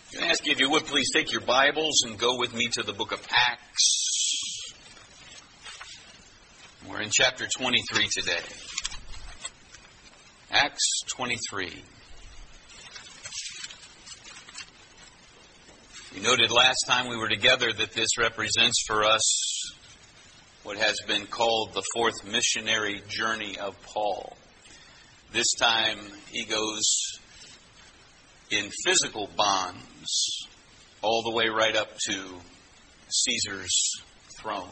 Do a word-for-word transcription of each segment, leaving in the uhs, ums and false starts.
I'm going to ask you if you would please take your Bibles and go with me to the book of Acts. We're in chapter twenty-three today. Acts twenty-three. We noted last time we were together that this represents for us what has been called the fourth missionary journey of Paul. This time he goes in physical bonds all the way right up to Caesar's throne.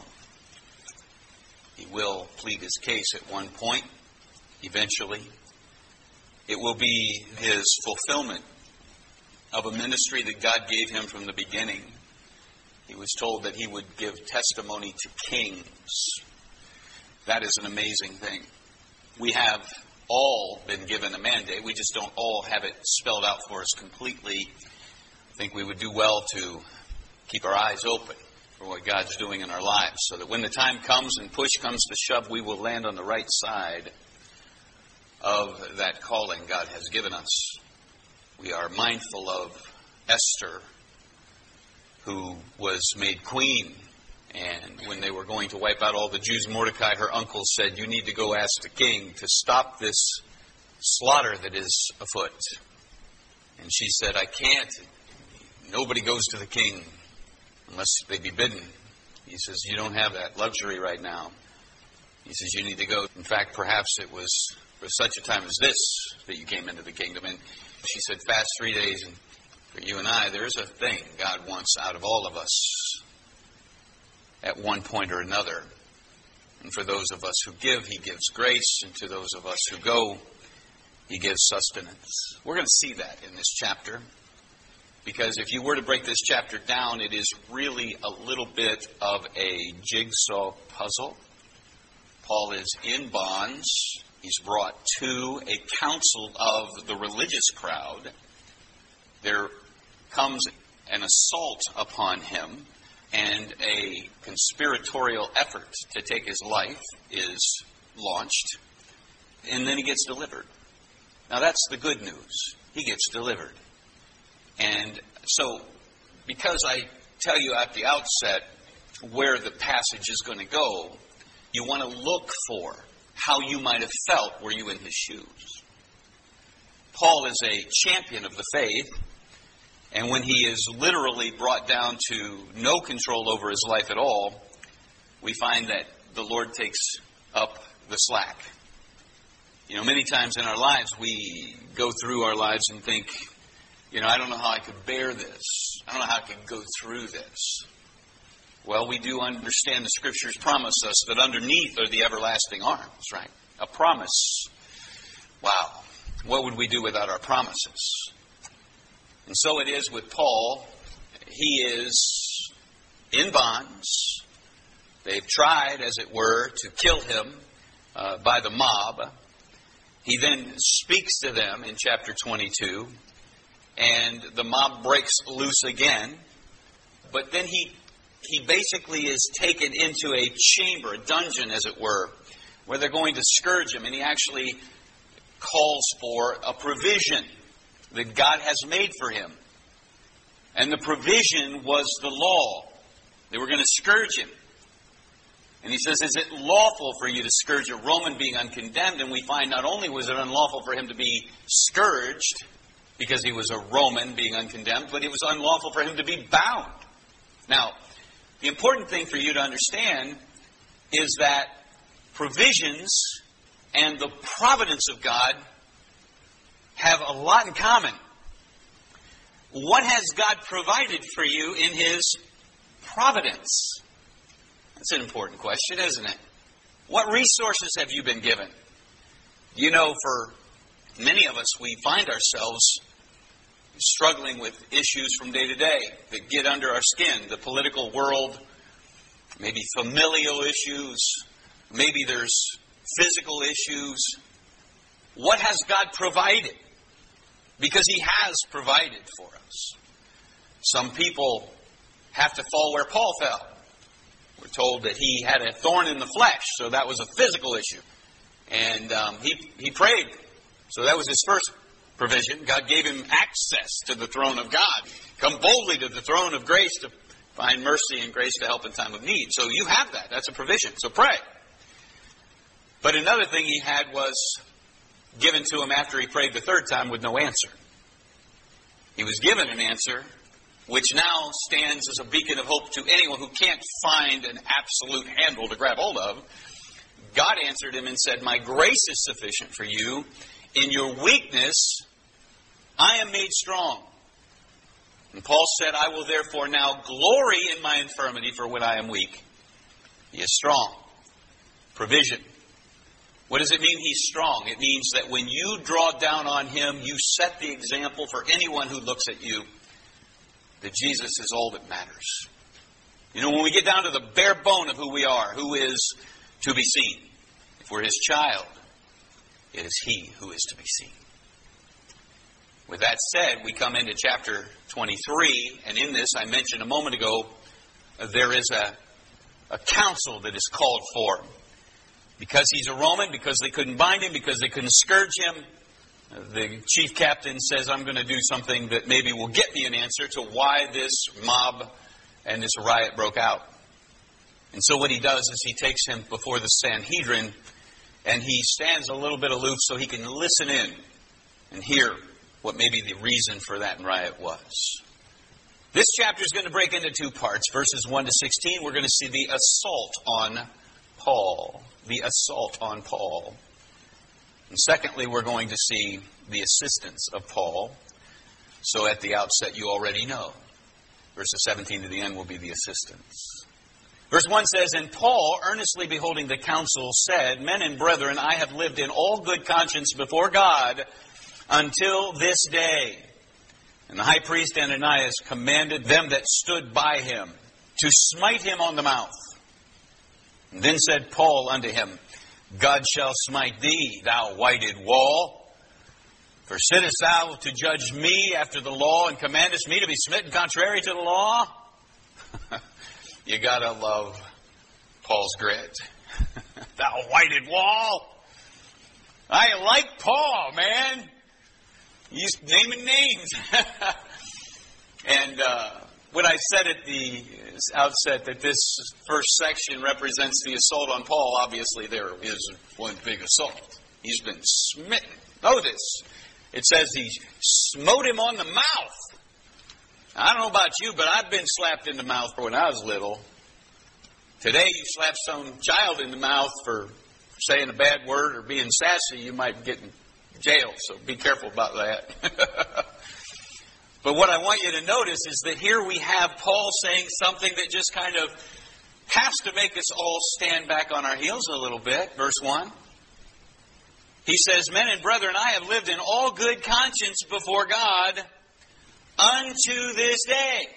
He will plead his case at one point, eventually. It will be his fulfillment of a ministry that God gave him from the beginning. He was told that he would give testimony to kings. That is an amazing thing. We have all been given a mandate. We just don't all have it spelled out for us completely. I think we would do well to keep our eyes open for what God's doing in our lives, so that when the time comes and push comes to shove, we will land on the right side of that calling God has given us. We are mindful of Esther, who was made queen. And when they were going to wipe out all the Jews, Mordecai, her uncle, said, "You need to go ask the king to stop this slaughter that is afoot." And she said, "I can't. Nobody goes to the king unless they be bidden." He says, "You don't have that luxury right now." He says, "You need to go. In fact, perhaps it was for such a time as this that you came into the kingdom." And she said, "Fast three days. And for you and I, there's a thing God wants out of all of us at one point or another. And for those of us who give, He gives grace. And to those of us who go, He gives sustenance. We're going to see that in this chapter. Because if you were to break this chapter down, it is really a little bit of a jigsaw puzzle. Paul is in bonds. He's brought to a council of the religious crowd. There comes an assault upon him, and a conspiratorial effort to take his life is launched, and then he gets delivered. Now that's the good news. He gets delivered. And so, because I tell you at the outset where the passage is going to go, you want to look for how you might have felt were you in his shoes. Paul is a champion of the faith. And when he is literally brought down to no control over his life at all, we find that the Lord takes up the slack. You know, many times in our lives, we go through our lives and think, you know, I don't know how I could bear this. I don't know how I could go through this. Well, we do understand the Scriptures promise us that underneath are the everlasting arms, right? A promise. Wow. What would we do without our promises? And so it is with Paul. He is in bonds. They've tried, as it were, to kill him uh, by the mob. He then speaks to them in chapter twenty-two, and the mob breaks loose again. But then he he basically is taken into a chamber, a dungeon, as it were, where they're going to scourge him. And he actually calls for a provision that God has made for him. And the provision was the law. They were going to scourge him. And he says, "Is it lawful for you to scourge a Roman being uncondemned?" And we find not only was it unlawful for him to be scourged because he was a Roman being uncondemned, but it was unlawful for him to be bound. Now, the important thing for you to understand is that provisions and the providence of God have a lot in common. What has God provided for you in His providence? That's an important question, isn't it? What resources have you been given? You know, for many of us, we find ourselves struggling with issues from day to day that get under our skin. The political world, maybe familial issues, maybe there's physical issues. What has God provided? Because He has provided for us. Some people have to fall where Paul fell. We're told that he had a thorn in the flesh, so that was a physical issue. And um, he, he prayed, so that was his first provision. God gave him access to the throne of God. Come boldly to the throne of grace to find mercy and grace to help in time of need. So you have that. That's a provision. So pray. But another thing he had was given to him after he prayed the third time with no answer. He was given an answer which now stands as a beacon of hope to anyone who can't find an absolute handle to grab hold of. God answered him and said, my grace is sufficient for you. In your weakness, I am made strong. And Paul said, I will therefore now glory in my infirmity, for when I am weak, he is strong. Provision. What does it mean he's strong? It means that when you draw down on him, you set the example for anyone who looks at you that Jesus is all that matters. You know, when we get down to the bare bone of who we are, who is to be seen, if we're his child, it is he who is to be seen. With that said, we come into chapter twenty-three, and in this, I mentioned a moment ago, uh, there is a, a council that is called for. Because he's a Roman, because they couldn't bind him, because they couldn't scourge him, uh, the chief captain says, I'm going to do something that maybe will get me an answer to why this mob and this riot broke out. And so what he does is he takes him before the Sanhedrin, and he stands a little bit aloof so he can listen in and hear what maybe the reason for that riot was. This chapter is going to break into two parts. Verses one to sixteen, we're going to see the assault on Paul. The assault on Paul. And secondly, we're going to see the assistance of Paul. So at the outset, you already know. Verses seventeen to the end will be the assistance. Verse one says, and Paul, earnestly beholding the council, said, men and brethren, I have lived in all good conscience before God until this day. And the high priest Ananias commanded them that stood by him to smite him on the mouth. And then said Paul unto him, God shall smite thee, thou whited wall. For sittest thou to judge me after the law, and commandest me to be smitten contrary to the law? You gotta love Paul's grit. Thou whited wall. I like Paul, man. He's naming names. And uh, when I said at the outset that this first section represents the assault on Paul, obviously there is one big assault. He's been smitten. Notice, it says he smote him on the mouth. I don't know about you, but I've been slapped in the mouth when I was little. Today, you slap some child in the mouth for saying a bad word or being sassy, you might get in jail. So be careful about that. But what I want you to notice is that here we have Paul saying something that just kind of has to make us all stand back on our heels a little bit. Verse one. He says, men and brethren, I have lived in all good conscience before God unto this day.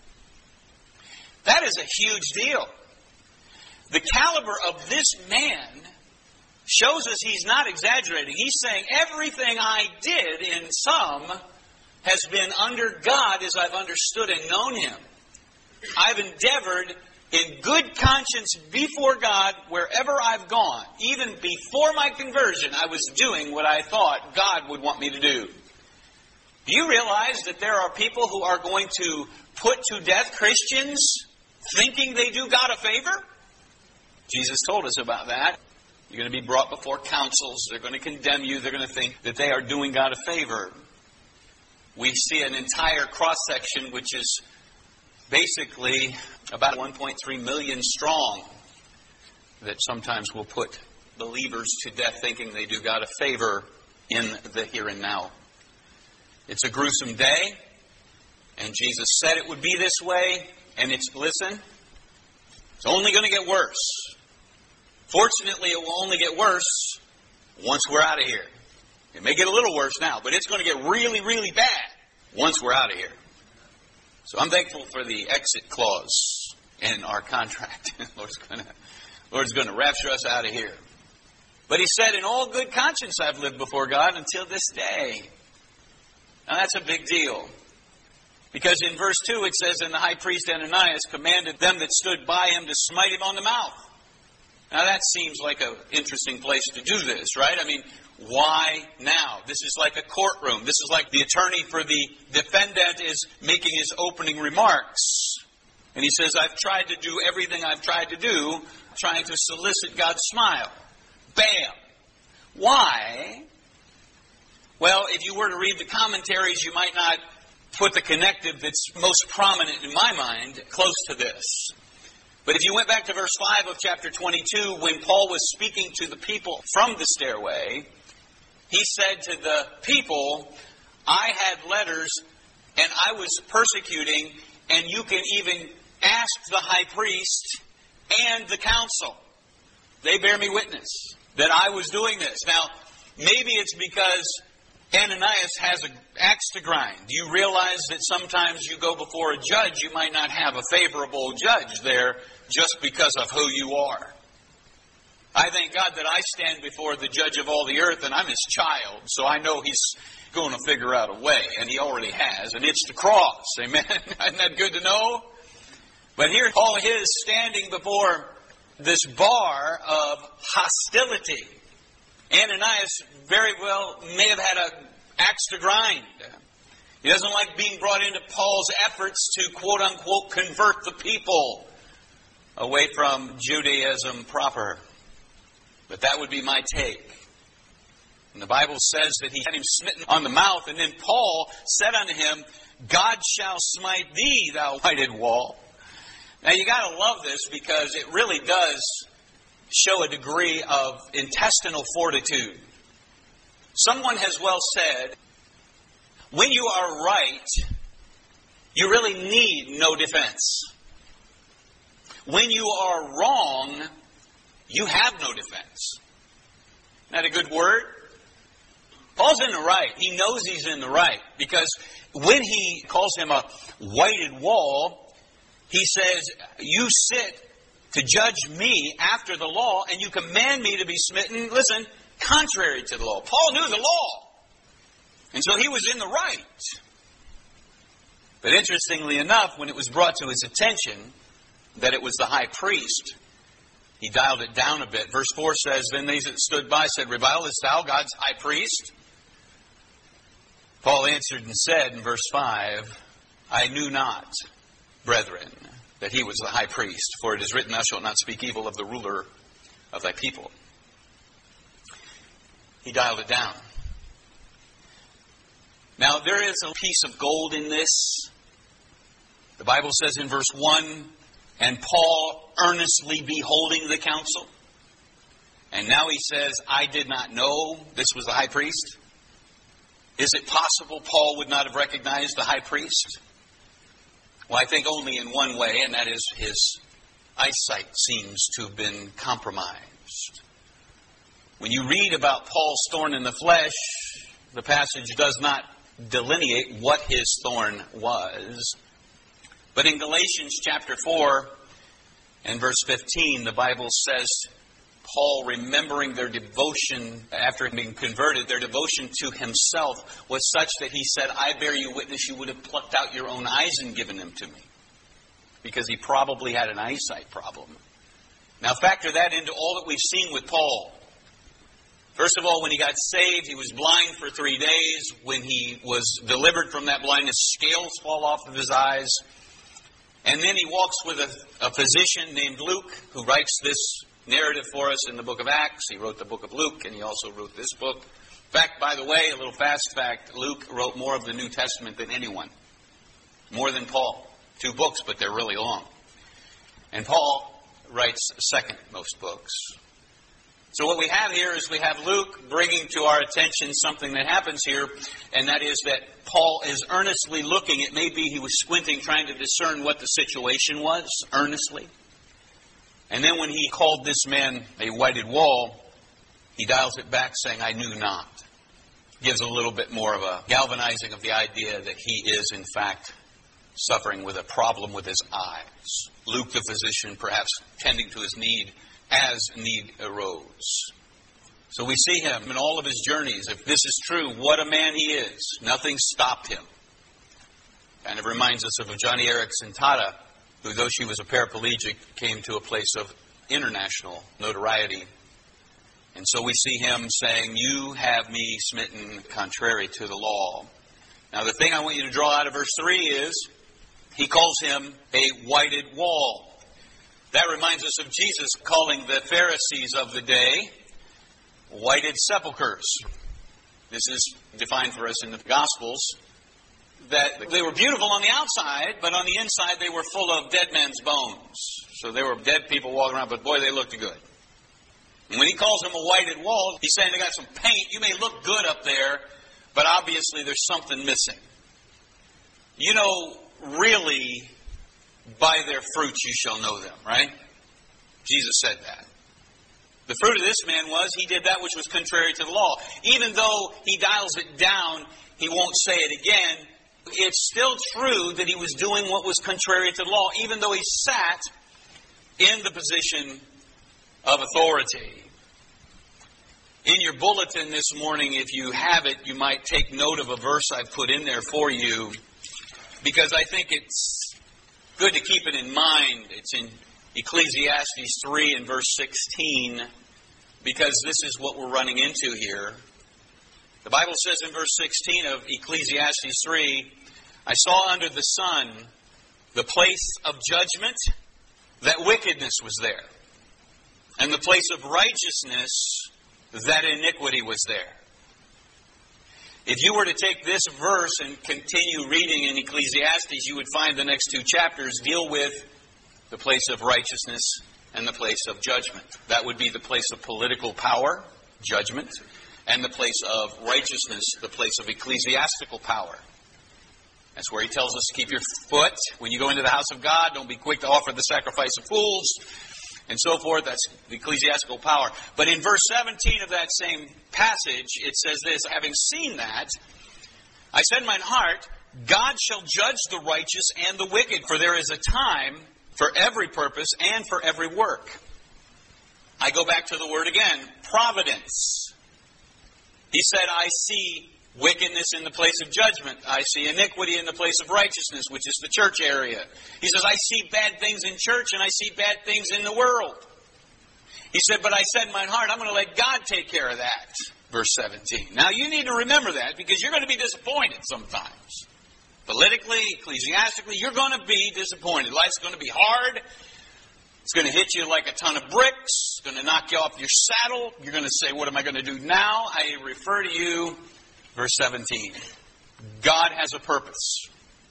That is a huge deal. The caliber of this man shows us he's not exaggerating. He's saying everything I did in some has been under God as I've understood and known him. I've endeavored in good conscience before God wherever I've gone. Even before my conversion, I was doing what I thought God would want me to do. Do you realize that there are people who are going to put to death Christians thinking they do God a favor? Jesus told us about that. You're going to be brought before councils. They're going to condemn you. They're going to think that they are doing God a favor. We see an entire cross-section which is basically about one point three million strong that sometimes will put believers to death thinking they do God a favor in the here and now. It's a gruesome day, and Jesus said it would be this way, and it's, listen, it's only going to get worse. Fortunately, it will only get worse once we're out of here. It may get a little worse now, but it's going to get really, really bad once we're out of here. So I'm thankful for the exit clause in our contract. Lord's going to, Lord's going to rapture us out of here. But he said, in all good conscience I've lived before God until this day. Now that's a big deal. Because in verse two it says, and the high priest Ananias commanded them that stood by him to smite him on the mouth. Now that seems like an interesting place to do this, right? I mean, why now? This is like a courtroom. This is like the attorney for the defendant is making his opening remarks. And he says, I've tried to do everything I've tried to do, trying to solicit God's smile. Bam! Why? Well, if you were to read the commentaries, you might not put the connective that's most prominent in my mind close to this. But if you went back to verse five of chapter twenty-two, when Paul was speaking to the people from the stairway, he said to the people, I had letters and I was persecuting, and you can even ask the high priest and the council. They bear me witness that I was doing this. Now, maybe it's because Ananias has an axe to grind. Do you realize that sometimes you go before a judge, you might not have a favorable judge there just because of who you are? I thank God that I stand before the judge of all the earth, and I'm his child, so I know he's going to figure out a way, and he already has, and it's the cross. Amen? Isn't that good to know? But here Paul is standing before this bar of hostility. Ananias very well may have had an axe to grind. He doesn't like being brought into Paul's efforts to quote-unquote convert the people away from Judaism proper. But that would be my take. And the Bible says that he had him smitten on the mouth, and then Paul said unto him, God shall smite thee, thou whited wall. Now you got to love this because it really does show a degree of intestinal fortitude. Someone has well said, when you are right, you really need no defense. When you are wrong, you have no defense. Isn't that a good word? Paul's in the right. He knows he's in the right. Because when he calls him a whited wall, he says, you sit to judge me after the law, and you command me to be smitten, listen, contrary to the law. Paul knew the law. And so he was in the right. But interestingly enough, when it was brought to his attention that it was the high priest, he dialed it down a bit. Verse four says, then they that stood by said, revilest thou God's high priest? Paul answered and said in verse five, I knew not, brethren, that he was the high priest. For it is written, thou shalt not speak evil of the ruler of thy people. He dialed it down. Now, there is a piece of gold in this. The Bible says in verse one, and Paul earnestly beholding the council. And now he says, I did not know this was the high priest. Is it possible Paul would not have recognized the high priest? Well, I think only in one way, and that is his eyesight seems to have been compromised. When you read about Paul's thorn in the flesh, the passage does not delineate what his thorn was. But in Galatians chapter four and verse fifteen, the Bible says, Paul, remembering their devotion after being converted, their devotion to himself was such that he said, I bear you witness, you would have plucked out your own eyes and given them to me. Because he probably had an eyesight problem. Now factor that into all that we've seen with Paul. First of all, when he got saved, he was blind for three days. When he was delivered from that blindness, scales fall off of his eyes. And then he walks with a, a physician named Luke, who writes this narrative for us in the book of Acts. He wrote the book of Luke, and he also wrote this book. In fact, by the way, a little fast fact, Luke wrote more of the New Testament than anyone. More than Paul. Two books, but they're really long. And Paul writes second most books. So what we have here is we have Luke bringing to our attention something that happens here, and that is that Paul is earnestly looking. It may be he was squinting, trying to discern what the situation was, earnestly. And then when he called this man a whited wall, he dials it back saying, I knew not. Gives a little bit more of a galvanizing of the idea that he is, in fact, suffering with a problem with his eyes. Luke, the physician, perhaps tending to his need as need arose. So we see him in all of his journeys. If this is true, what a man he is. Nothing stopped him. Kind of reminds us of Johnny Erickson Tata, who, though she was a paraplegic, came to a place of international notoriety. And so we see him saying, "You have me smitten contrary to the law." Now the thing I want you to draw out of verse three is, he calls him a whited wall. That reminds us of Jesus calling the Pharisees of the day whited sepulchres. This is defined for us in the Gospels, that they were beautiful on the outside, but on the inside they were full of dead men's bones. So there were dead people walking around, but boy, they looked good. And when he calls them a whited wall, he's saying they got some paint. You may look good up there, but obviously there's something missing. You know, really, by their fruits you shall know them, right? Jesus said that. The fruit of this man was he did that which was contrary to the law. Even though he dials it down, he won't say it again. It's still true that he was doing what was contrary to the law, even though he sat in the position of authority. In your bulletin this morning, if you have it, you might take note of a verse I've put in there for you, because I think it's good to keep it in mind. It's in Ecclesiastes three and verse sixteen, because this is what we're running into here. The Bible says in verse sixteen of Ecclesiastes three, "I saw under the sun the place of judgment, that wickedness was there, and the place of righteousness, that iniquity was there." If you were to take this verse and continue reading in Ecclesiastes, you would find the next two chapters deal with the place of righteousness and the place of judgment. That would be the place of political power, judgment, and the place of righteousness, the place of ecclesiastical power. That's where he tells us to keep your foot. When you go into the house of God, don't be quick to offer the sacrifice of fools, and so forth. That's the ecclesiastical power. But in verse seventeen of that same passage, it says this, "Having seen that, I said in mine heart, God shall judge the righteous and the wicked, for there is a time for every purpose and for every work." I go back to the word again, providence. He said, "I see wickedness in the place of judgment. I see iniquity in the place of righteousness," which is the church area. He says, "I see bad things in church and I see bad things in the world." He said, "But I said in my heart, I'm going to let God take care of that." Verse seventeen. Now you need to remember that, because you're going to be disappointed sometimes. Politically, ecclesiastically, you're going to be disappointed. Life's going to be hard. It's going to hit you like a ton of bricks. It's going to knock you off your saddle. You're going to say, "What am I going to do now?" I refer to you, verse seventeen. God has a purpose.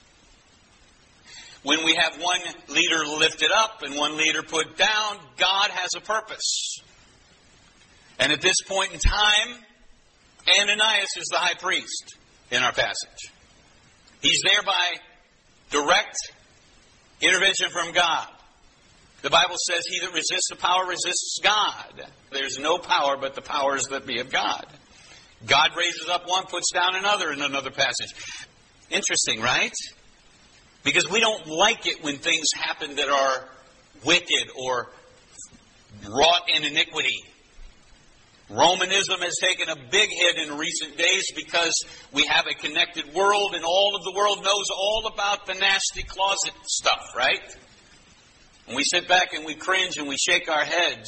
When we have one leader lifted up and one leader put down, God has a purpose. And at this point in time, Ananias is the high priest in our passage. He's there by direct intervention from God. The Bible says, "He that resists the power resists God." There's no power but the powers that be of God. God raises up one, puts down another in another passage. Interesting, right? Because we don't like it when things happen that are wicked or wrought in iniquity. Romanism has taken a big hit in recent days because we have a connected world, and all of the world knows all about the nasty closet stuff, right? And we sit back and we cringe and we shake our heads.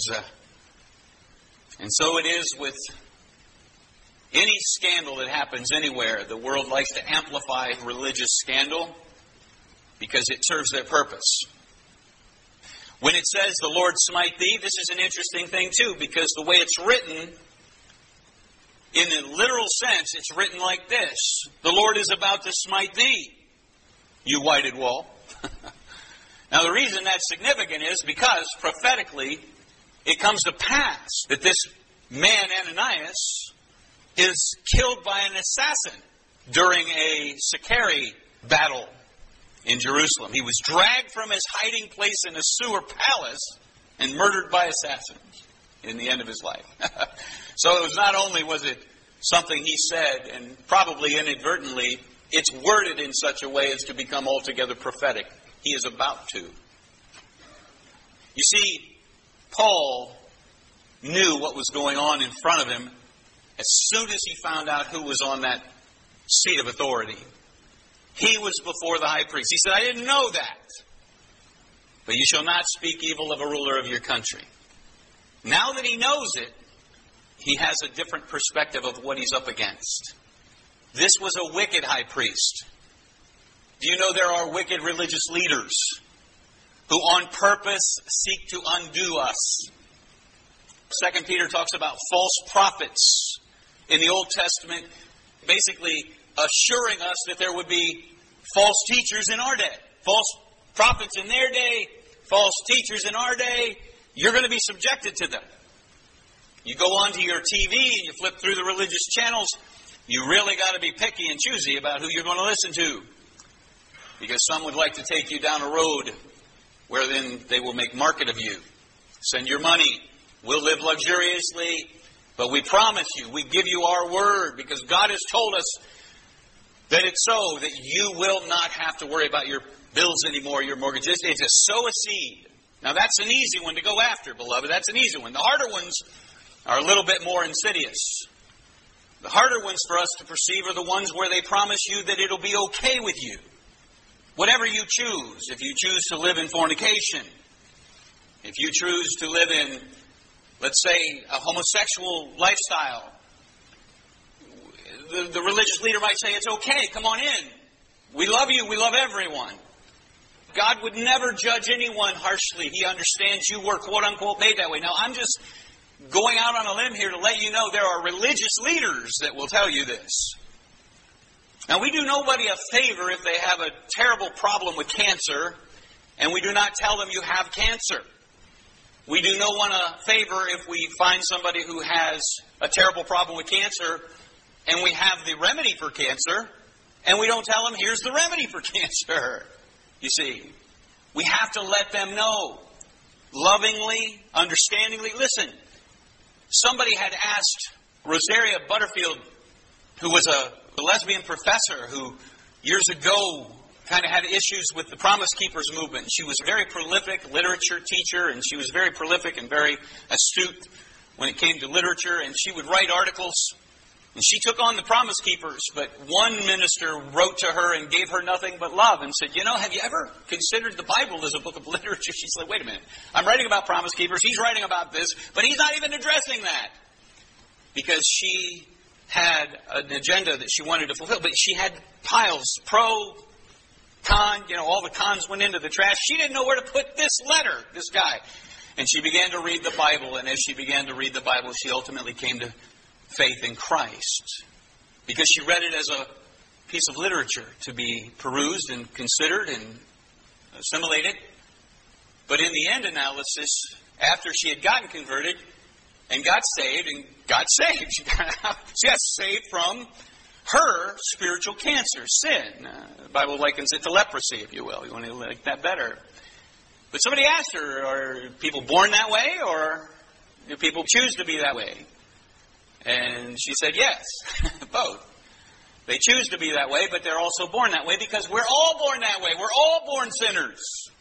And so it is with any scandal that happens anywhere. The world likes to amplify religious scandal because it serves their purpose. When it says, "The Lord smite thee," this is an interesting thing too, because the way it's written, in a literal sense, it's written like this: "The Lord is about to smite thee, you whited wall." Now the reason that's significant is because prophetically it comes to pass that this man Ananias is killed by an assassin during a Sicarii battle in Jerusalem. He was dragged from his hiding place in a sewer palace and murdered by assassins in the end of his life. So it was not only was it something he said, and probably inadvertently, it's worded in such a way as to become altogether prophetic. He is about to. You see, Paul knew what was going on in front of him as soon as he found out who was on that seat of authority. He was before the high priest. He said, "I didn't know that. But you shall not speak evil of a ruler of your country." Now that he knows it, he has a different perspective of what he's up against. This was a wicked high priest. Do you know there are wicked religious leaders who on purpose seek to undo us? Second Peter talks about false prophets in the Old Testament, basically assuring us that there would be false teachers in our day. False prophets in their day, false teachers in our day. You're going to be subjected to them. You go onto your T V and you flip through the religious channels, you really got to be picky and choosy about who you're going to listen to. Because some would like to take you down a road where then they will make market of you. Send your money. We'll live luxuriously, but we promise you, we give you our word, because God has told us that it's so, that you will not have to worry about your bills anymore, your mortgages. It's to sow a seed. Now that's an easy one to go after, beloved. That's an easy one. The harder ones are a little bit more insidious. The harder ones for us to perceive are the ones where they promise you that it'll be okay with you. Whatever you choose, if you choose to live in fornication, if you choose to live in, let's say, a homosexual lifestyle, the, the religious leader might say, it's okay, come on in. We love you, we love everyone. God would never judge anyone harshly. He understands you were, quote unquote, made that way. Now, I'm just going out on a limb here to let you know there are religious leaders that will tell you this. Now, we do nobody a favor if they have a terrible problem with cancer, and we do not tell them you have cancer. We do no one a favor if we find somebody who has a terrible problem with cancer, and we have the remedy for cancer, and we don't tell them, here's the remedy for cancer. You see, we have to let them know, lovingly, understandingly. Listen, somebody had asked Rosaria Butterfield, who was a lesbian professor who years ago kind of had issues with the Promise Keepers movement. She was a very prolific literature teacher, and she was very prolific and very astute when it came to literature, and she would write articles. And she took on the Promise Keepers, but one minister wrote to her and gave her nothing but love and said, you know, have you ever considered the Bible as a book of literature? She said, wait a minute, I'm writing about Promise Keepers, he's writing about this, but he's not even addressing that. Because she had an agenda that she wanted to fulfill, but she had piles, pro, con, you know, all the cons went into the trash. She didn't know where to put this letter, this guy. And she began to read the Bible, and as she began to read the Bible, she ultimately came to faith in Christ, because she read it as a piece of literature to be perused and considered and assimilated. But in the end analysis, after she had gotten converted and got saved, and got saved, she got, she got saved from her spiritual cancer, sin. Uh, the Bible likens it to leprosy, if you will. You want to like that better. But somebody asked her, are people born that way, or do people choose to be that way? And she said, yes, both. They choose to be that way, but they're also born that way because we're all born that way. We're all born sinners.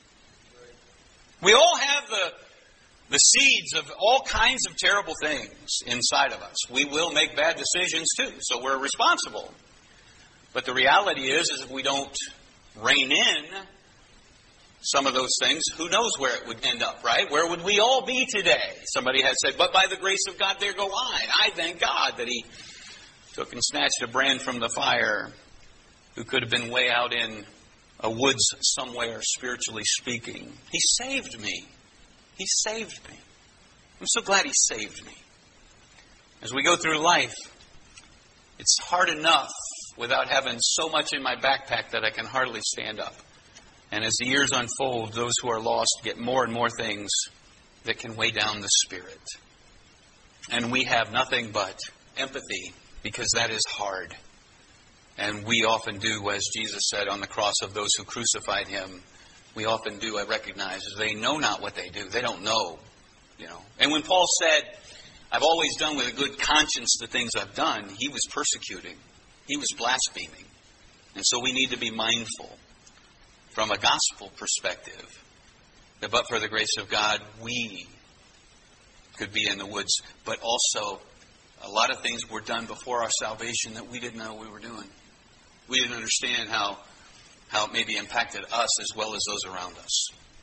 We all have the, the seeds of all kinds of terrible things inside of us. We will make bad decisions too, so we're responsible. But the reality is, is if we don't rein in some of those things, who knows where it would end up, right? Where would we all be today? Somebody had said, but by the grace of God, there go I. I thank God that He took and snatched a brand from the fire who could have been way out in a woods somewhere, spiritually speaking. He saved me. He saved me. I'm so glad He saved me. As we go through life, it's hard enough without having so much in my backpack that I can hardly stand up. And as the years unfold, those who are lost get more and more things that can weigh down the spirit. And we have nothing but empathy, because that is hard. And we often do, as Jesus said on the cross of those who crucified Him, we often do, I recognize, they know not what they do. They don't know, you know. And when Paul said, I've always done with a good conscience the things I've done, he was persecuting. He was blaspheming. And so we need to be mindful from a gospel perspective, that but for the grace of God, we could be in the woods. But also, a lot of things were done before our salvation that we didn't know we were doing. We didn't understand how, how it maybe impacted us as well as those around us.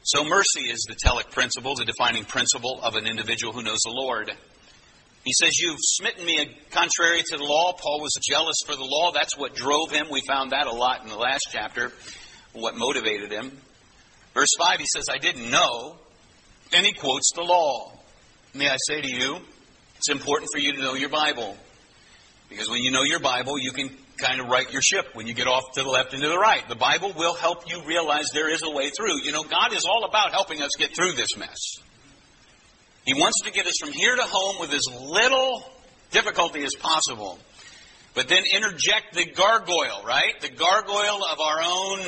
So mercy is the telic principle, the defining principle of an individual who knows the Lord. He says, you've smitten me contrary to the law. Paul was jealous for the law. That's what drove him. We found that a lot in the last chapter, what motivated him. Verse five, he says, I didn't know. And he quotes the law. May I say to you, it's important for you to know your Bible. Because when you know your Bible, you can kind of right your ship when you get off to the left and to the right. The Bible will help you realize there is a way through. You know, God is all about helping us get through this mess. He wants to get us from here to home with as little difficulty as possible. But then interject the gargoyle, right? The gargoyle of our own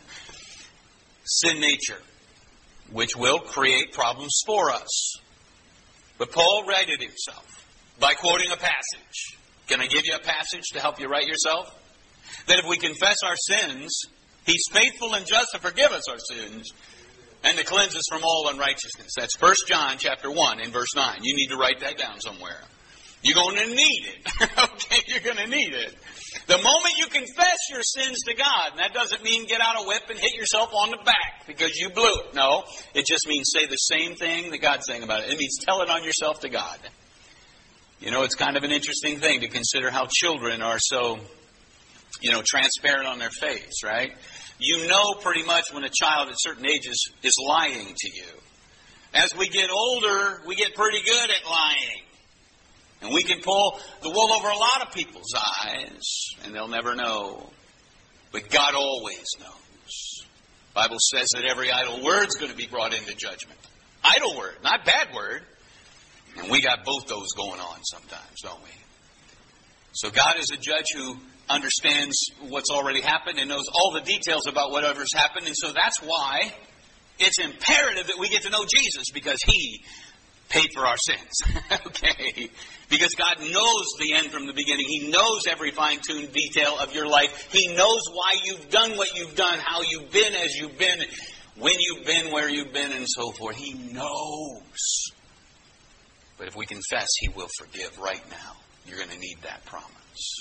sin nature, which will create problems for us. But Paul righted himself by quoting a passage. Can I give you a passage to help you right yourself? That if we confess our sins, He's faithful and just to forgive us our sins and to cleanse us from all unrighteousness. That's First John chapter one and verse nine. You need to write that down somewhere. You're going to need it. Okay, you're going to need it. The moment you confess your sins to God, and that doesn't mean get out a whip and hit yourself on the back because you blew it. No, it just means say the same thing that God's saying about it. It means tell it on yourself to God. You know, it's kind of an interesting thing to consider how children are so, you know, transparent on their face, right? You know pretty much when a child at certain ages is lying to you. As we get older, we get pretty good at lying. And we can pull the wool over a lot of people's eyes, and they'll never know. But God always knows. The Bible says that every idle word's going to be brought into judgment. Idle word, not bad word. And we got both those going on sometimes, don't we? So God is a judge who understands what's already happened and knows all the details about whatever's happened. And so that's why it's imperative that we get to know Jesus, because He paid for our sins. Okay? Because God knows the end from the beginning. He knows every fine-tuned detail of your life. He knows why you've done what you've done, how you've been as you've been, when you've been, where you've been, and so forth. He knows. But if we confess, He will forgive right now. You're going to need that promise.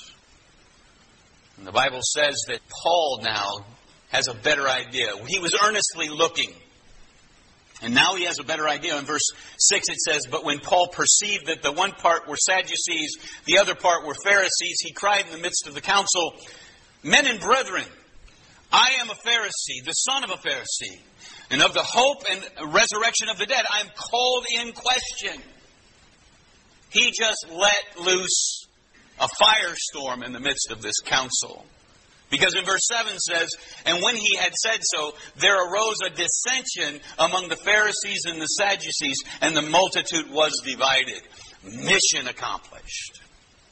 And the Bible says that Paul now has a better idea. He was earnestly looking. And now he has a better idea. In verse six it says, but when Paul perceived that the one part were Sadducees, the other part were Pharisees, he cried in the midst of the council, men and brethren, I am a Pharisee, the son of a Pharisee, and of the hope and resurrection of the dead I am called in question. He just let loose a firestorm in the midst of this council. Because in verse seven says, and when he had said so, there arose a dissension among the Pharisees and the Sadducees, and the multitude was divided. Mission accomplished.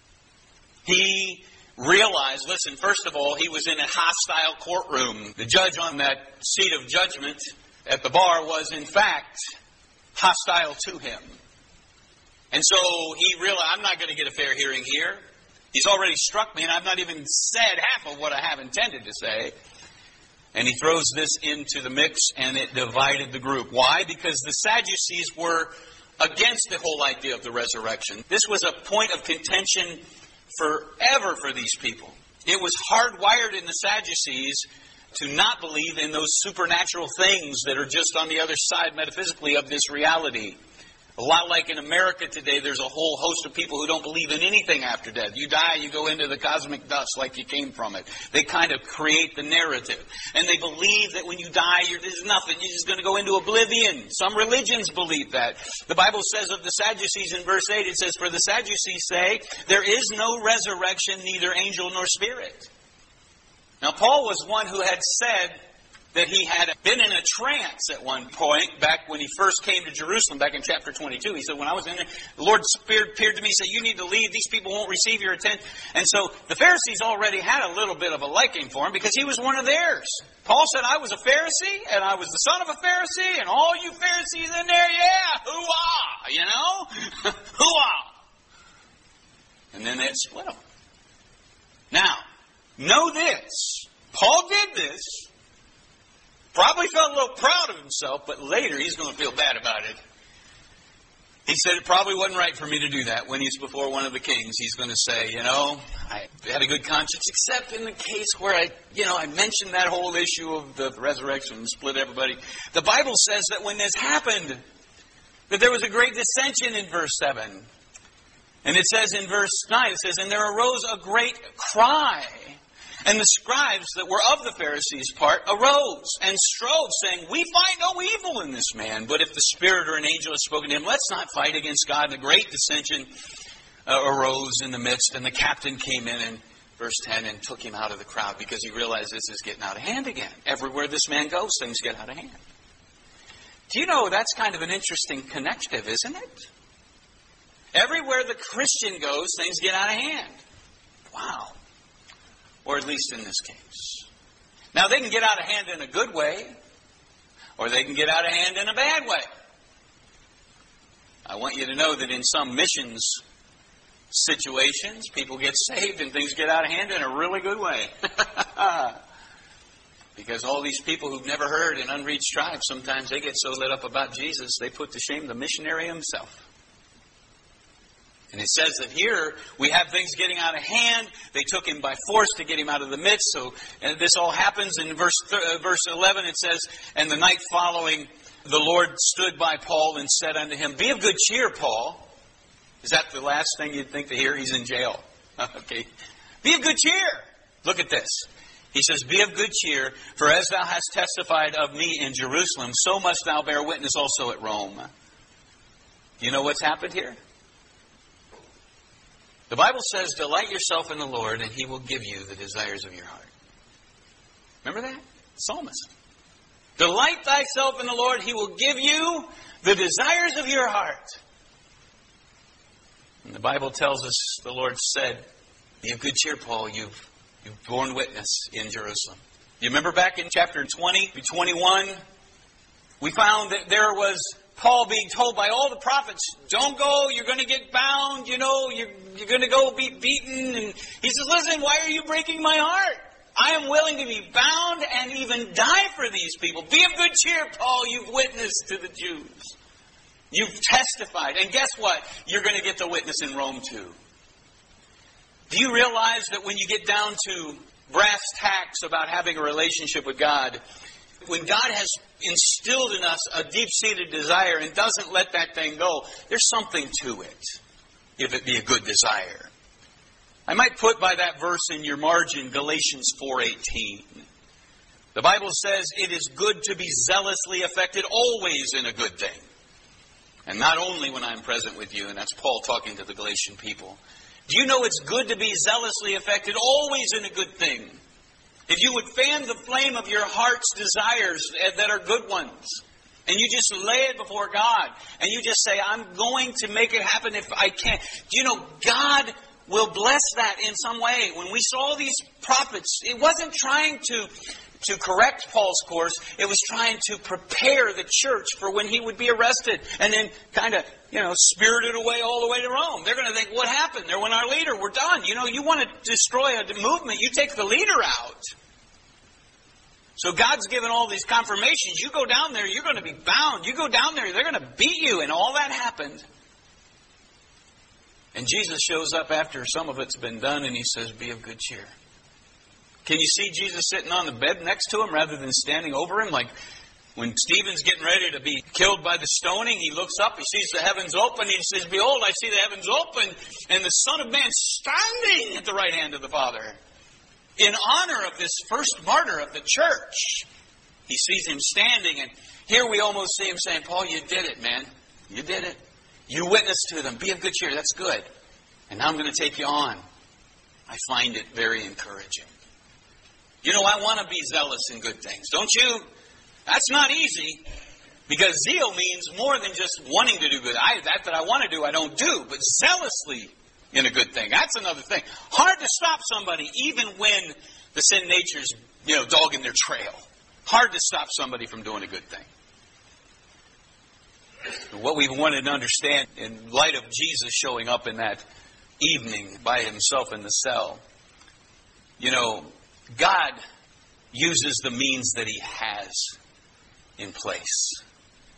He realized, listen, first of all, he was in a hostile courtroom. The judge on that seat of judgment at the bar was, in fact, hostile to him. And so he realized, I'm not going to get a fair hearing here. He's already struck me, and I've not even said half of what I have intended to say. And he throws this into the mix, and it divided the group. Why? Because the Sadducees were against the whole idea of the resurrection. This was a point of contention forever for these people. It was hardwired in the Sadducees to not believe in those supernatural things that are just on the other side metaphysically of this reality. A lot like in America today, there's a whole host of people who don't believe in anything after death. You die, you go into the cosmic dust like you came from it. They kind of create the narrative. And they believe that when you die, you're, there's nothing. You're just going to go into oblivion. Some religions believe that. The Bible says of the Sadducees in verse eight, it says, for the Sadducees say, there is no resurrection, neither angel nor spirit. Now, Paul was one who had said that he had been in a trance at one point back when he first came to Jerusalem, back in chapter twenty-two. He said, when I was in there, the Lord appeared to me and said, you need to leave. These people won't receive your attention. And so the Pharisees already had a little bit of a liking for him because he was one of theirs. Paul said, I was a Pharisee, and I was the son of a Pharisee, and all you Pharisees in there, yeah, hoo-ah, you know? Hoo-ah. And then they split them. Now, know this. Paul did this. Probably felt a little proud of himself, but later he's going to feel bad about it. He said it probably wasn't right for me to do that. When he's before one of the kings, he's going to say, you know, I had a good conscience, except in the case where I, you know, I mentioned that whole issue of the resurrection and split everybody. The Bible says that when this happened, that there was a great dissension in verse seven. And it says in verse nine, it says, and there arose a great cry. And the scribes that were of the Pharisees' part arose and strove, saying, we find no evil in this man. But if the Spirit or an angel has spoken to him, let's not fight against God. And a great dissension uh, arose in the midst. And the captain came in, in verse ten, and took him out of the crowd, because he realized this is getting out of hand again. Everywhere this man goes, things get out of hand. Do you know that's kind of an interesting connective, isn't it? Everywhere the Christian goes, things get out of hand. Wow. Or at least in this case. Now, they can get out of hand in a good way, or they can get out of hand in a bad way. I want you to know that in some missions situations, people get saved and things get out of hand in a really good way. Because all these people who've never heard in unreached tribes, sometimes they get so lit up about Jesus, they put to shame the missionary himself. And it says that here we have things getting out of hand. They took him by force to get him out of the midst. So and this all happens in verse uh, verse eleven. It says, and the night following, the Lord stood by Paul and said unto him, be of good cheer, Paul. Is that the last thing you'd think to hear? He's in jail. Okay. Be of good cheer. Look at this. He says, be of good cheer, for as thou hast testified of me in Jerusalem, so must thou bear witness also at Rome. Do you know what's happened here? The Bible says, delight yourself in the Lord, and He will give you the desires of your heart. Remember that? Psalmist. Delight thyself in the Lord, He will give you the desires of your heart. And the Bible tells us, the Lord said, be of good cheer, Paul, you've, you've borne witness in Jerusalem. You remember back in chapter twenty, twenty-one, we found that there was Paul being told by all the prophets, don't go, you're going to get bound, you know, you're, you're going to go be beaten. And he says, listen, why are you breaking my heart? I am willing to be bound and even die for these people. Be of good cheer, Paul, you've witnessed to the Jews. You've testified. And guess what? You're going to get the witness in Rome too. Do you realize that when you get down to brass tacks about having a relationship with God, when God has instilled in us a deep-seated desire and doesn't let that thing go, there's something to it, if it be a good desire. I might put by that verse in your margin, Galatians four eighteen. The Bible says, it is good to be zealously affected always in a good thing. And not only when I'm present with you, and that's Paul talking to the Galatian people. Do you know it's good to be zealously affected always in a good thing? If you would fan the flame of your heart's desires that are good ones, and you just lay it before God, and you just say, I'm going to make it happen if I can. Do you know, God will bless that in some way. When we saw these prophets, it wasn't trying to, to correct Paul's course. It was trying to prepare the church for when he would be arrested and then kind of, you know, spirited away all the way to Rome. They're going to think, what happened? There went our leader. We're done. You know, you want to destroy a movement, you take the leader out. So God's given all these confirmations. You go down there, you're going to be bound. You go down there, they're going to beat you. And all that happened. And Jesus shows up after some of it's been done, and He says, be of good cheer. Can you see Jesus sitting on the bed next to him rather than standing over him? Like when Stephen's getting ready to be killed by the stoning, he looks up, he sees the heavens open, and he says, behold, I see the heavens open, and the Son of Man standing at the right hand of the Father. In honor of this first martyr of the church, he sees him standing, and here we almost see him saying, Paul, you did it, man. You did it. You witnessed to them. Be of good cheer. That's good. And now I'm going to take you on. I find it very encouraging. You know, I want to be zealous in good things, don't you? That's not easy, because zeal means more than just wanting to do good. I, that that I want to do, I don't do, but zealously in a good thing. That's another thing. Hard to stop somebody, even when the sin nature's, you know, dogging their trail. Hard to stop somebody from doing a good thing. What we wanted to understand in light of Jesus showing up in that evening by himself in the cell, you know, God uses the means that He has in place.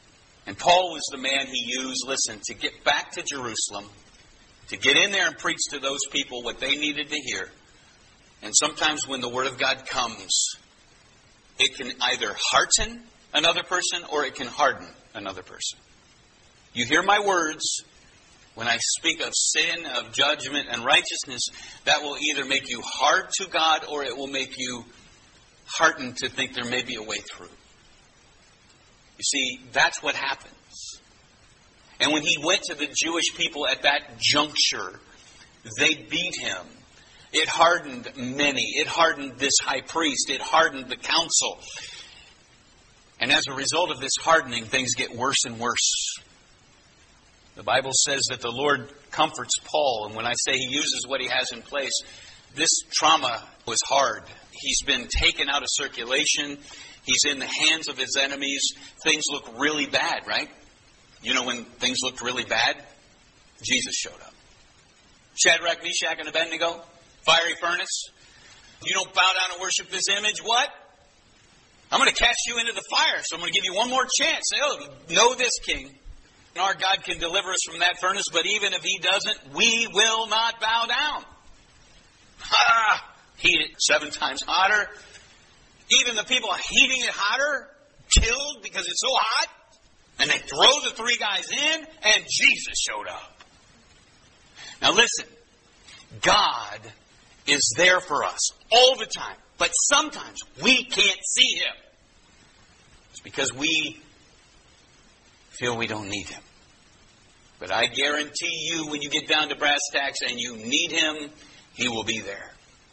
And Paul was the man he used, listen, to get back to Jerusalem, to get in there and preach to those people what they needed to hear. And sometimes when the Word of God comes, it can either hearten another person or it can harden another person. You hear my words. When I speak of sin, of judgment, and righteousness, that will either make you hard to God or it will make you heartened to think there may be a way through. You see, that's what happens. And when he went to the Jewish people at that juncture, they beat him. It hardened many. It hardened this high priest. It hardened the council. And as a result of this hardening, things get worse and worse. The Bible says that the Lord comforts Paul. And when I say he uses what he has in place, this trauma was hard. He's been taken out of circulation. He's in the hands of his enemies. Things look really bad, right? You know when things looked really bad? Jesus showed up. Shadrach, Meshach, and Abednego, fiery furnace. You don't bow down and worship this image, what? I'm going to cast you into the fire, so I'm going to give you one more chance. Say, oh, know this, King. Our God can deliver us from that furnace, but even if He doesn't, we will not bow down. Ha! Heat it seven times hotter. Even the people heating it hotter, killed because it's so hot. And they throw the three guys in, and Jesus showed up. Now listen, God is there for us all the time. But sometimes we can't see Him. It's because we feel we don't need Him. But I guarantee you, when you get down to brass tacks and you need Him, He will be there.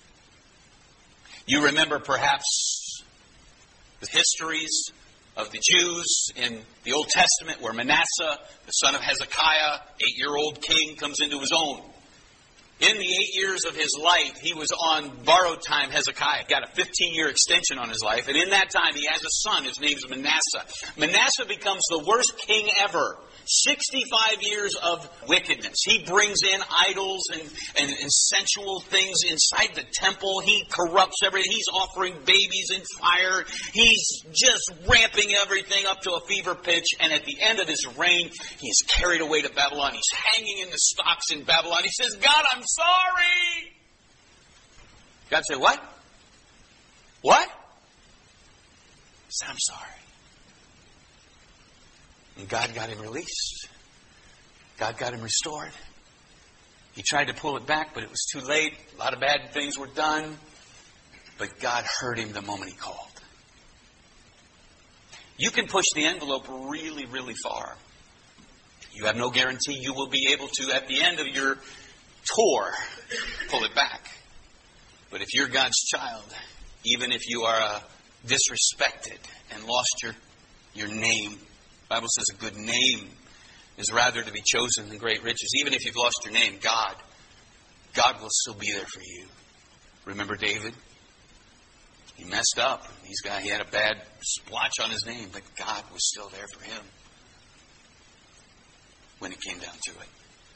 You remember perhaps the histories of the Jews in the Old Testament where Manasseh, the son of Hezekiah, eight-year-old king, comes into his own. In the eight years of his life, he was on borrowed time. Hezekiah got a fifteen-year extension on his life. And in that time, he has a son. His name's Manasseh. Manasseh becomes the worst king ever. sixty-five years of wickedness. He brings in idols and, and, and sensual things inside the temple. He corrupts everything. He's offering babies in fire. He's just ramping everything up to a fever pitch. And at the end of his reign, he is carried away to Babylon. He's hanging in the stocks in Babylon. He says, God, I'm sorry. God said, what? What? He said, I'm sorry. And God got him released. God got him restored. He tried to pull it back, but it was too late. A lot of bad things were done. But God heard him the moment he called. You can push the envelope really, really far. You have no guarantee you will be able to, at the end of your tour, pull it back. But if you're God's child, even if you are uh, disrespected and lost your, your name, the Bible says a good name is rather to be chosen than great riches. Even if you've lost your name, God, God will still be there for you. Remember David? He messed up. He's got, he had a bad splotch on his name, but God was still there for him when it came down to it.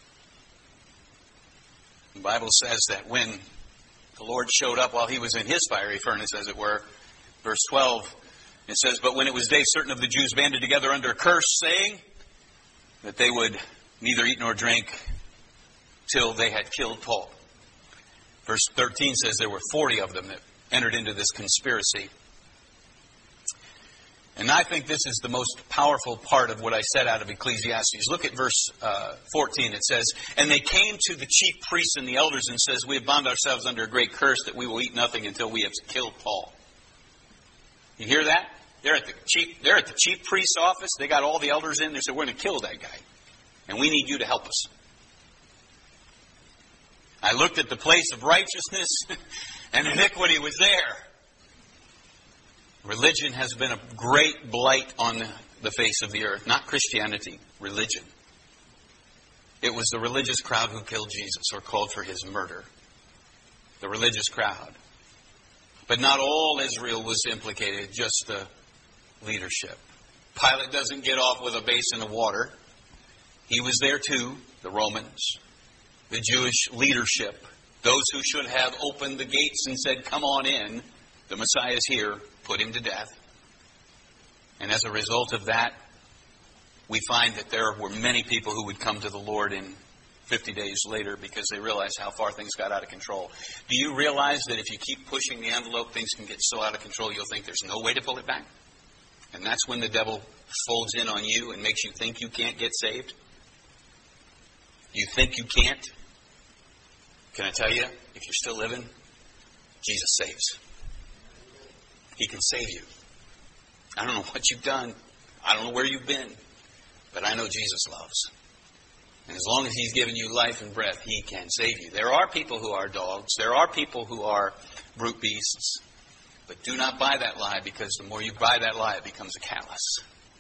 The Bible says that when the Lord showed up while he was in his fiery furnace, as it were, verse twelve, it says, but when it was day, certain of the Jews banded together under a curse, saying that they would neither eat nor drink till they had killed Paul. Verse thirteen says there were forty of them that entered into this conspiracy. And I think this is the most powerful part of what I said out of Ecclesiastes. Look at verse uh, fourteen. It says, and they came to the chief priests and the elders and says, we have bound ourselves under a great curse that we will eat nothing until we have killed Paul. You hear that? They're at the chief, they're at the chief priest's office. They got all the elders in. They said, we're going to kill that guy. And we need you to help us. I looked at the place of righteousness and iniquity was there. Religion has been a great blight on the face of the earth. Not Christianity, religion. It was the religious crowd who killed Jesus or called for his murder. The religious crowd. But not all Israel was implicated, just the leadership. Pilate doesn't get off with a basin of water. He was there too, the Romans, the Jewish leadership, those who should have opened the gates and said, come on in, the Messiah is here, put him to death. And as a result of that, we find that there were many people who would come to the Lord in fifty days later because they realized how far things got out of control. Do you realize that if you keep pushing the envelope, things can get so out of control you'll think there's no way to pull it back? And that's when the devil folds in on you and makes you think you can't get saved. You think you can't? Can I tell you, if you're still living, Jesus saves. He can save you. I don't know what you've done. I don't know where you've been. But I know Jesus loves. And as long as He's given you life and breath, He can save you. There are people who are dogs. There are people who are brute beasts. But do not buy that lie, because the more you buy that lie, it becomes a callous.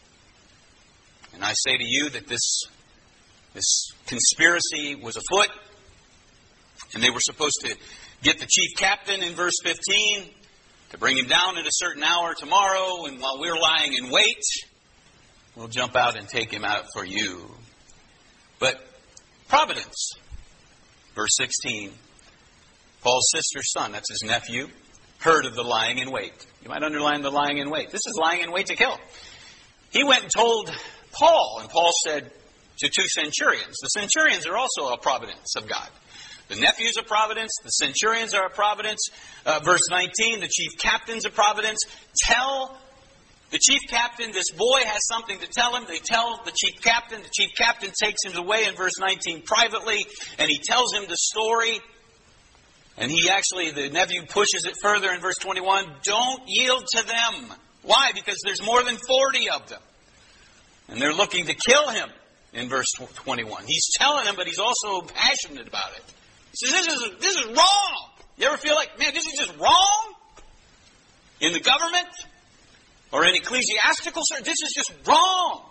And I say to you that this, this conspiracy was afoot. And they were supposed to get the chief captain in verse fifteen to bring him down at a certain hour tomorrow. And while we're lying in wait, we'll jump out and take him out for you. But providence, verse sixteen, Paul's sister's son, that's his nephew, heard of the lying in wait. You might underline the lying in wait. This is lying in wait to kill. He went and told Paul, and Paul said to two centurions. The centurions are also a providence of God. The nephew's a providence. The centurions are a providence. Uh, verse nineteen, the chief captain's a providence. Tell the chief captain, this boy has something to tell him. They tell the chief captain. The chief captain takes him away in verse nineteen privately, and he tells him the story. And he actually, the nephew pushes it further in verse twenty-one. Don't yield to them. Why? Because there's more than forty of them. And they're looking to kill him in verse twenty-one. He's telling them, but he's also passionate about it. He says, this is, this is wrong. You ever feel like, man, this is just wrong? In the government? Or in ecclesiastical service? This is just wrong.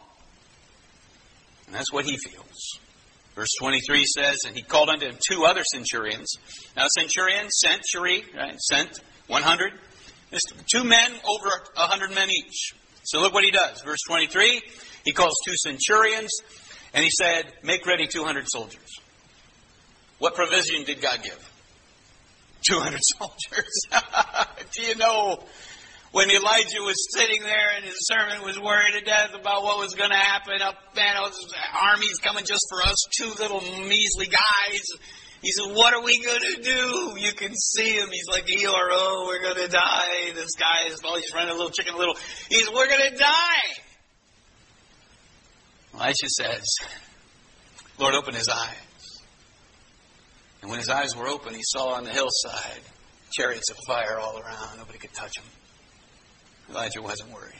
And that's what he feels. Verse twenty-three says, and he called unto him two other centurions. Now, centurion, century, right? Cent, one hundred. There's two men, over a hundred men each. So look what he does. Verse twenty-three, he calls two centurions, and he said, make ready two hundred soldiers. What provision did God give? two hundred soldiers. Do you know, when Elijah was sitting there and his servant was worried to death about what was going to happen, up man, armies coming just for us, two little measly guys. He said, what are we going to do? You can see him. He's like, E R O, we're going to die. This guy is, well, he's running a little chicken little. He's, we're going to die. Elisha says, Lord, open his eyes. And when his eyes were open, he saw on the hillside chariots of fire all around. Nobody could touch him. Elijah wasn't worried.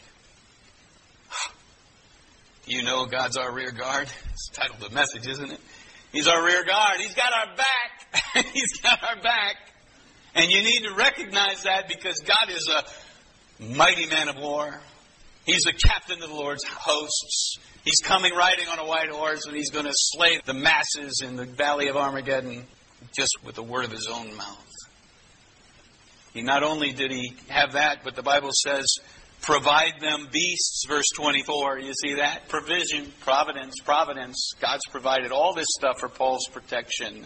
Do you know God's our rear guard? It's the title of the message, isn't it? He's our rear guard. He's got our back. He's got our back. And you need to recognize that, because God is a mighty man of war. He's the captain of the Lord's hosts. He's coming riding on a white horse, and he's going to slay the masses in the valley of Armageddon just with the word of his own mouth. He not only did he have that, but the Bible says, provide them beasts, verse twenty-four. You see that? Provision, providence, providence. God's provided all this stuff for Paul's protection.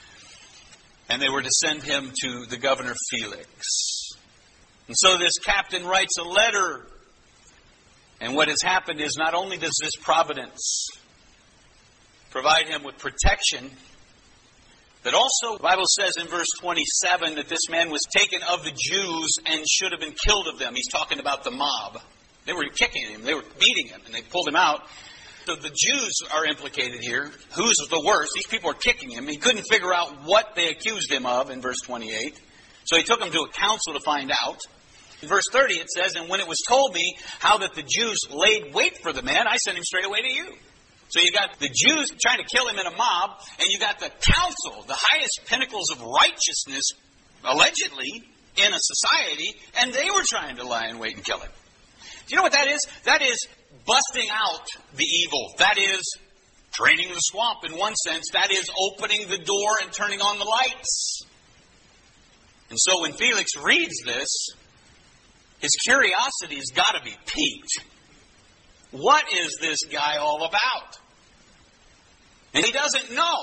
And they were to send him to the governor Felix. And so this captain writes a letter. And what has happened is, not only does this providence provide him with protection, but also the Bible says in verse twenty-seven that this man was taken of the Jews and should have been killed of them. He's talking about the mob. They were kicking him. They were beating him, and they pulled him out. So the Jews are implicated here. Who's the worst? These people are kicking him. He couldn't figure out what they accused him of in verse twenty-eight. So he took him to a council to find out. In verse thirty it says, and when it was told me how that the Jews laid wait for the man, I sent him straight away to you. So you got the Jews trying to kill him in a mob, and you got the council, the highest pinnacles of righteousness, allegedly, in a society, and they were trying to lie in wait and kill him. Do you know what that is? That is busting out the evil. That is draining the swamp in one sense. That is opening the door and turning on the lights. And so when Felix reads this, his curiosity's got to be piqued. What is this guy all about? And he doesn't know.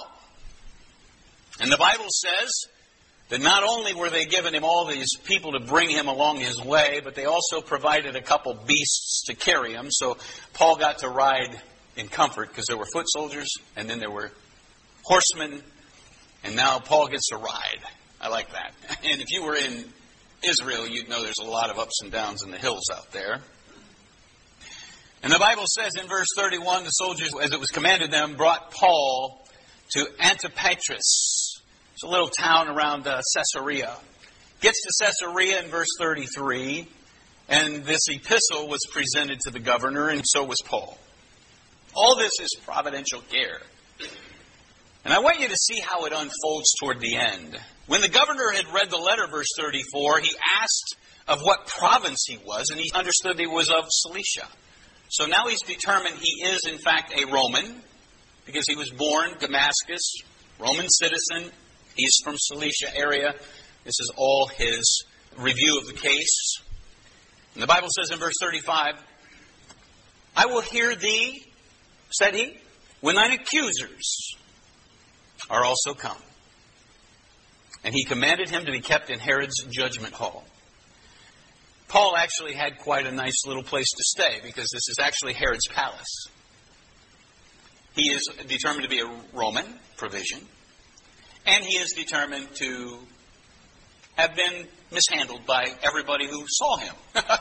And the Bible says that not only were they giving him all these people to bring him along his way, but they also provided a couple beasts to carry him. So Paul got to ride in comfort because there were foot soldiers and then there were horsemen, and now Paul gets a ride. I like that. And if you were in Israel, you'd know there's a lot of ups and downs in the hills out there. And the Bible says in verse thirty-one, the soldiers, as it was commanded them, brought Paul to Antipatris. It's a little town around uh, Caesarea. Gets to Caesarea in verse thirty-three, and this epistle was presented to the governor, and so was Paul. All this is providential care. And I want you to see how it unfolds toward the end. When the governor had read the letter, verse thirty-four, he asked of what province he was, and he understood he was of Cilicia. So now he's determined he is, in fact, a Roman, because he was born Damascus, Roman citizen. He's from Cilicia area. This is all his review of the case. And the Bible says in verse thirty-five, I will hear thee, said he, when thine accusers are also come. And he commanded him to be kept in Herod's judgment hall. Paul actually had quite a nice little place to stay because this is actually Herod's palace. He is determined to be a Roman provision, and he is determined to have been mishandled by everybody who saw him.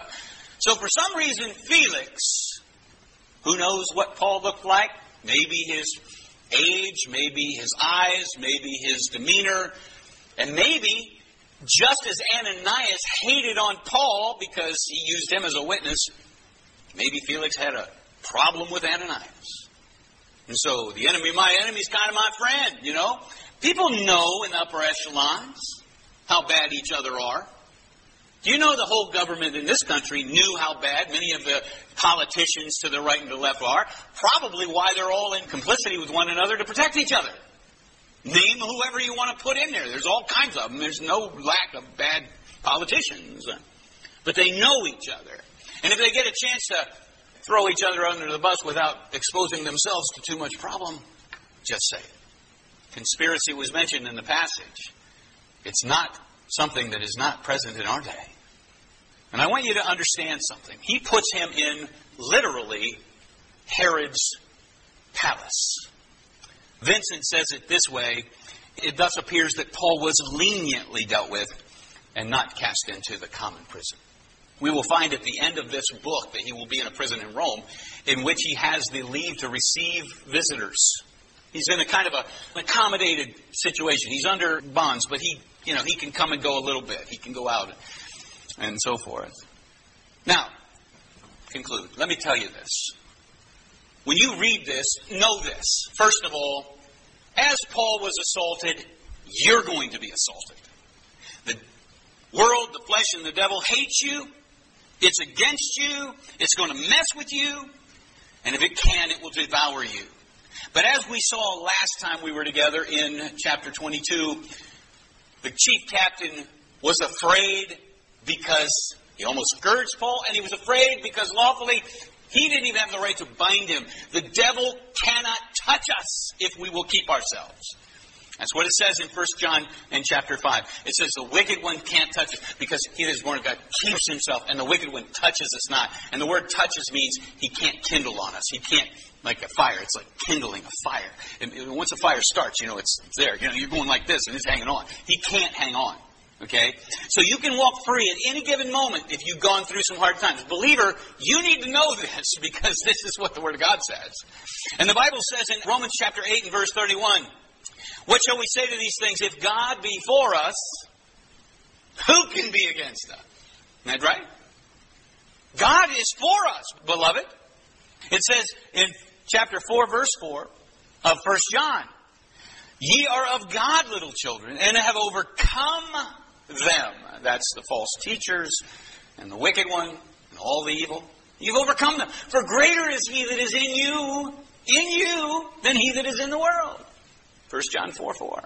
So for some reason, Felix, who knows what Paul looked like, maybe his age, maybe his eyes, maybe his demeanor, and maybe just as Ananias hated on Paul because he used him as a witness, maybe Felix had a problem with Ananias. And so the enemy of my enemy is kind of my friend, you know. People know in the upper echelons how bad each other are. Do you know the whole government in this country knew how bad many of the politicians to the right and the left are? Probably why they're all in complicity with one another to protect each other. Name whoever you want to put in there. There's all kinds of them. There's no lack of bad politicians. But they know each other. And if they get a chance to throw each other under the bus without exposing themselves to too much problem, just say it. Conspiracy was mentioned in the passage. It's not something that is not present in our day. And I want you to understand something. He puts him in, literally, Herod's palace. Vincent says it this way, it thus appears that Paul was leniently dealt with and not cast into the common prison. We will find at the end of this book that he will be in a prison in Rome in which he has the leave to receive visitors. He's in a kind of a, an accommodated situation. He's under bonds, but he, you know, he can come and go a little bit. He can go out and so forth. Now, conclude. Let me tell you this. When you read this, know this. First of all, as Paul was assaulted, you're going to be assaulted. The world, the flesh, and the devil hates you. It's against you. It's going to mess with you. And if it can, it will devour you. But as we saw last time we were together in chapter twenty-two, the chief captain was afraid because he almost scourged Paul, and he was afraid because lawfully he didn't even have the right to bind him. The devil cannot touch us if we will keep ourselves. That's what it says in First John and chapter five. It says the wicked one can't touch us because he that is born of God keeps himself, and the wicked one touches us not. And the word touches means he can't kindle on us. He can't, like a fire. It's like kindling a fire. And once a fire starts, you know, it's, it's there. You know, you're going like this and it's hanging on. He can't hang on. Okay? So you can walk free at any given moment if you've gone through some hard times. Believer, you need to know this because this is what the Word of God says. And the Bible says in Romans chapter eight and verse thirty-one, what shall we say to these things? If God be for us, who can be against us? Isn't that right? God is for us, beloved. It says in chapter four, verse four of First John, ye are of God, little children, and have overcome them. That's the false teachers and the wicked one and all the evil. You've overcome them. For greater is he that is in you, in you, than he that is in the world. First John four four.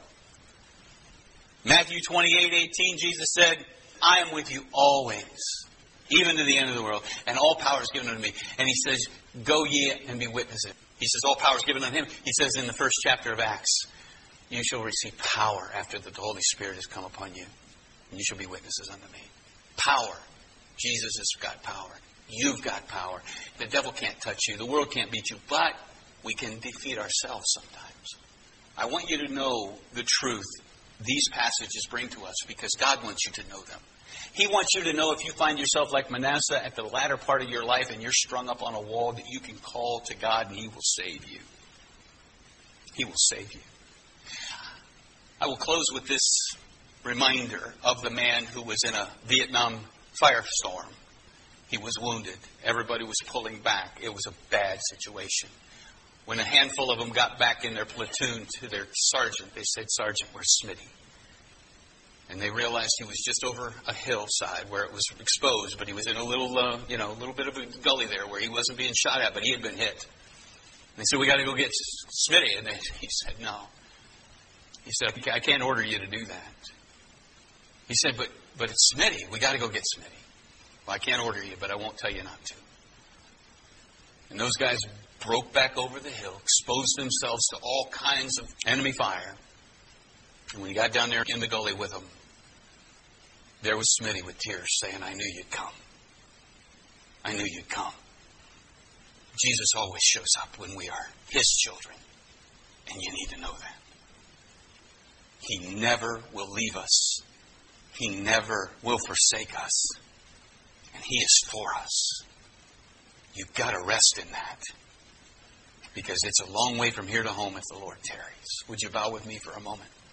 Matthew twenty-eight eighteen, Jesus said, I am with you always, even to the end of the world, and all power is given unto me. And he says, go ye and be witnesses. He says, all power is given unto him. He says in the first chapter of Acts, you shall receive power after that the Holy Spirit has come upon you. And you shall be witnesses unto me. Power. Jesus has got power. You've got power. The devil can't touch you. The world can't beat you. But we can defeat ourselves sometimes. I want you to know the truth these passages bring to us because God wants you to know them. He wants you to know if you find yourself like Manasseh at the latter part of your life and you're strung up on a wall that you can call to God and He will save you. He will save you. I will close with this reminder of the man who was in a Vietnam firestorm. He was wounded. Everybody was pulling back. It was a bad situation. When a handful of them got back in their platoon to their sergeant, they said, "Sergeant, where's Smitty?" And they realized he was just over a hillside where it was exposed, but he was in a little, uh, you know, a little bit of a gully there where he wasn't being shot at, but he had been hit. And they said, "We got to go get Smitty." And they, he said, "No." He said, "I can't order you to do that." He said, but but it's Smitty. We got to go get Smitty." "Well, I can't order you, but I won't tell you not to." And those guys broke back over the hill, exposed themselves to all kinds of enemy fire. And when he got down there in the gully with them, there was Smitty with tears saying, "I knew you'd come. I knew you'd come." Jesus always shows up when we are His children. And you need to know that. He never will leave us. He never will forsake us. And He is for us. You've got to rest in that. Because it's a long way from here to home if the Lord tarries. Would you bow with me for a moment?